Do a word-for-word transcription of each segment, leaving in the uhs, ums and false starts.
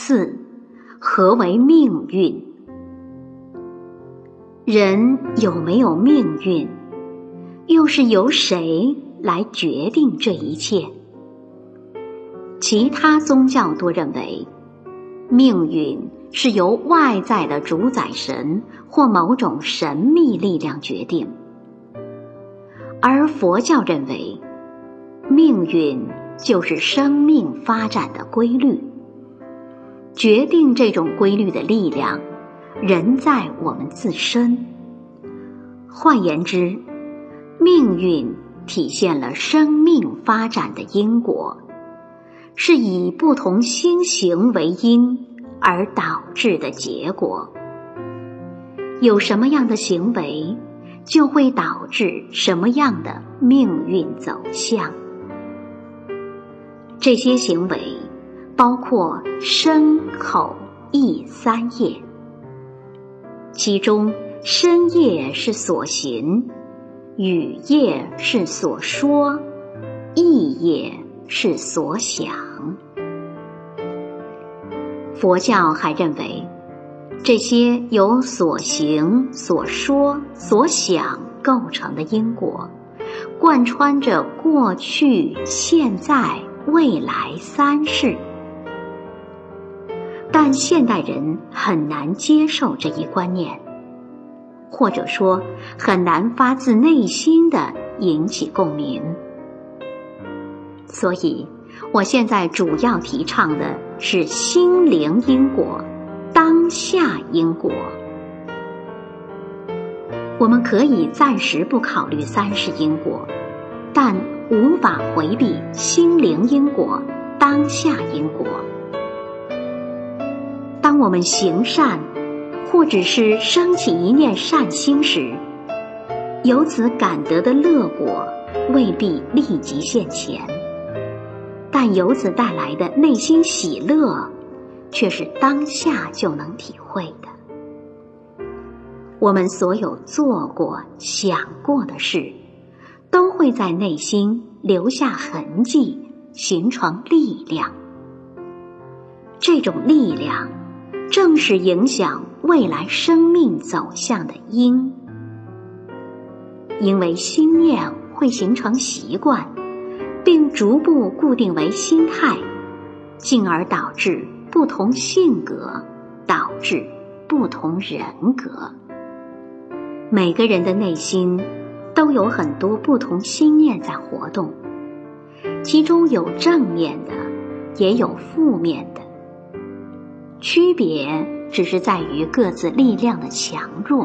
四，何为命运？人有没有命运，又是由谁来决定这一切？其他宗教都认为，命运是由外在的主宰神或某种神秘力量决定，而佛教认为，命运就是生命发展的规律，决定这种规律的力量人在我们自身。换言之，命运体现了生命发展的因果，是以不同心行为因而导致的结果。有什么样的行为，就会导致什么样的命运走向。这些行为包括身口意三业，其中身业是所行，语业是所说，意业是所想。佛教还认为，这些由所行、所说、所想构成的因果，贯穿着过去、现在、未来三世。但现代人很难接受这一观念，或者说很难发自内心地引起共鸣。所以我现在主要提倡的是心灵因果，当下因果。我们可以暂时不考虑三世因果，但无法回避心灵因果，当下因果。当我们行善，或只是升起一念善心时，由此感得的乐果未必立即现前，但由此带来的内心喜乐却是当下就能体会的。我们所有做过、想过的事，都会在内心留下痕迹，形成力量。这种力量正是影响未来生命走向的因。因为心念会形成习惯，并逐步固定为心态，进而导致不同性格，导致不同人格。每个人的内心都有很多不同心念在活动，其中有正面的，也有负面的，区别只是在于各自力量的强弱。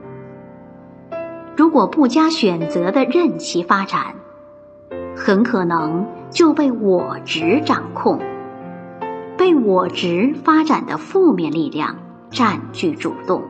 如果不加选择的任其发展，很可能就被我执掌控，被我执发展的负面力量占据主动。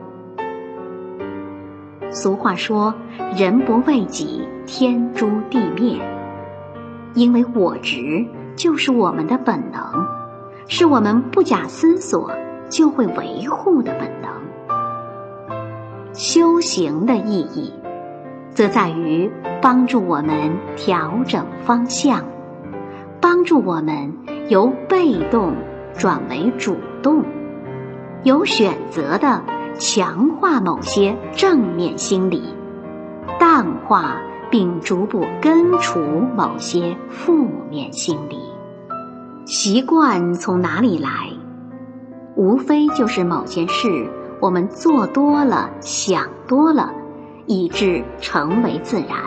俗话说，人不为己，天诛地灭。因为我执就是我们的本能，是我们不假思索就会维护的本能。修行的意义则在于帮助我们调整方向，帮助我们由被动转为主动，有选择的强化某些正面心理，淡化并逐步根除某些负面心理。习惯从哪里来？无非就是某件事我们做多了，想多了，以致成为自然。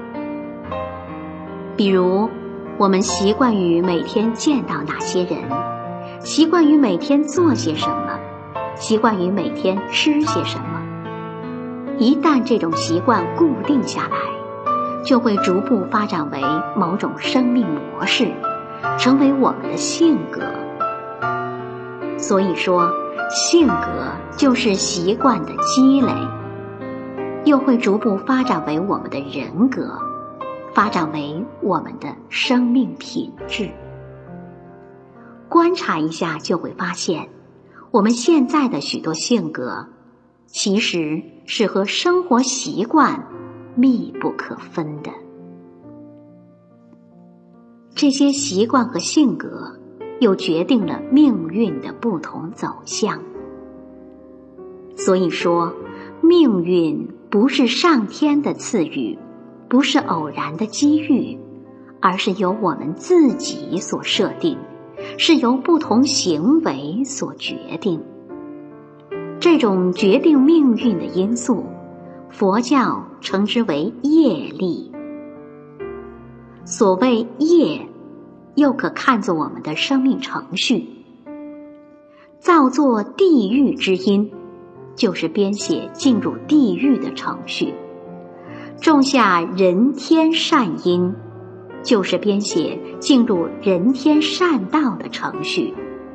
比如我们习惯于每天见到哪些人，习惯于每天做些什么，习惯于每天吃些什么。一旦这种习惯固定下来，就会逐步发展为某种生命模式，成为我们的性格。所以说，性格就是习惯的积累，又会逐步发展为我们的人格，发展为我们的生命品质。观察一下就会发现，我们现在的许多性格其实是和生活习惯密不可分的。这些习惯和性格又决定了命运的不同走向。所以说，命运不是上天的赐予，不是偶然的机遇，而是由我们自己所设定，是由不同行为所决定。这种决定命运的因素，佛教称之为业力。所谓业，又可看作我们的生命程序。造作地狱之因，就是编写进入地狱的程序；种下人天善因，就是编写进入人天善道的程序。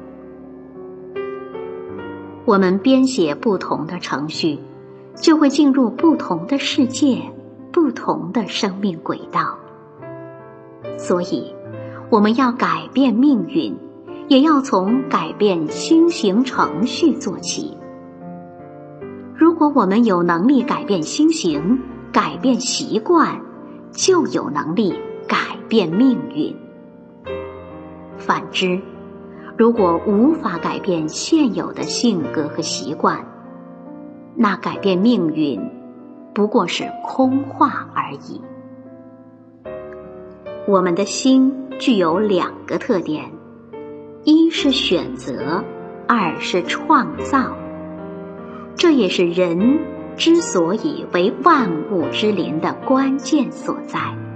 我们编写不同的程序，就会进入不同的世界，不同的生命轨道。所以，我们要改变命运，也要从改变心行程序做起。如果我们有能力改变心行，改变习惯，就有能力改变命运。反之，如果无法改变现有的性格和习惯，那改变命运不过是空话而已。我们的心具有两个特点，一是选择，二是创造。这也是人之所以为万物之灵的关键所在。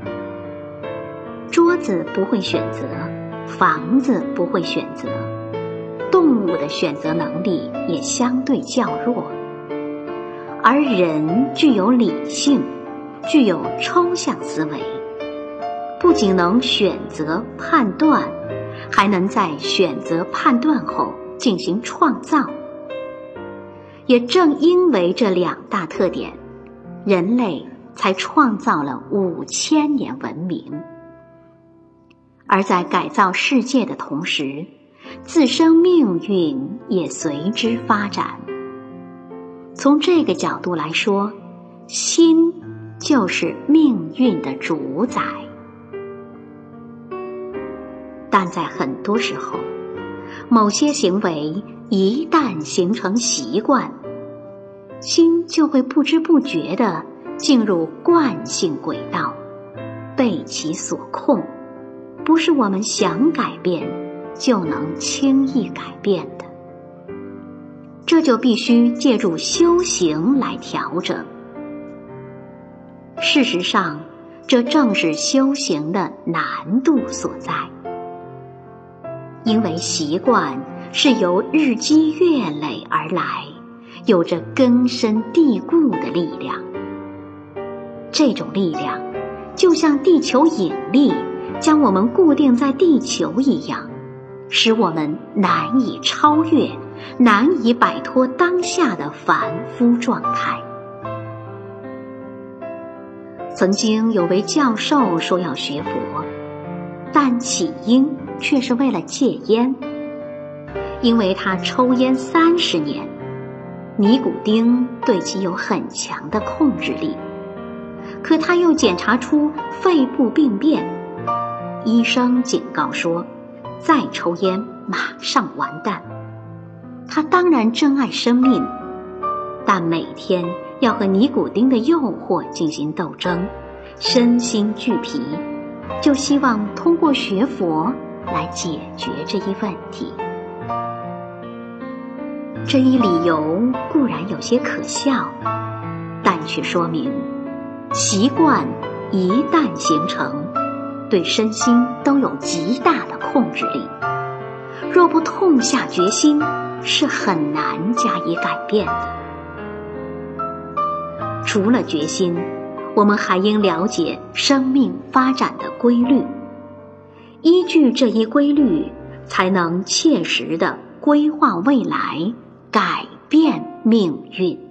桌子不会选择，房子不会选择，动物的选择能力也相对较弱，而人具有理性，具有抽象思维，不仅能选择判断，还能在选择判断后进行创造。也正因为这两大特点，人类才创造了五千年文明。而在改造世界的同时，自身命运也随之发展。从这个角度来说，心就是命运的主宰。但在很多时候，某些行为一旦形成习惯，心就会不知不觉地进入惯性轨道，被其所控，不是我们想改变就能轻易改变的。这就必须借助修行来调整。事实上，这正是修行的难度所在。因为习惯是由日积月累而来，有着根深蒂固的力量。这种力量就像地球引力将我们固定在地球一样，使我们难以超越，难以摆脱当下的凡夫状态。曾经有位教授说要学佛，但起因却是为了戒烟。因为他抽烟三十年，尼古丁对其有很强的控制力，可他又检查出肺部病变，医生警告说，再抽烟马上完蛋。他当然珍爱生命，但每天要和尼古丁的诱惑进行斗争，身心俱疲，就希望通过学佛来解决这一问题。这一理由固然有些可笑，但却说明习惯一旦形成，对身心都有极大的控制力，若不痛下决心，是很难加以改变的。除了决心，我们还应了解生命发展的规律，依据这一规律，才能切实地规划未来，改变命运。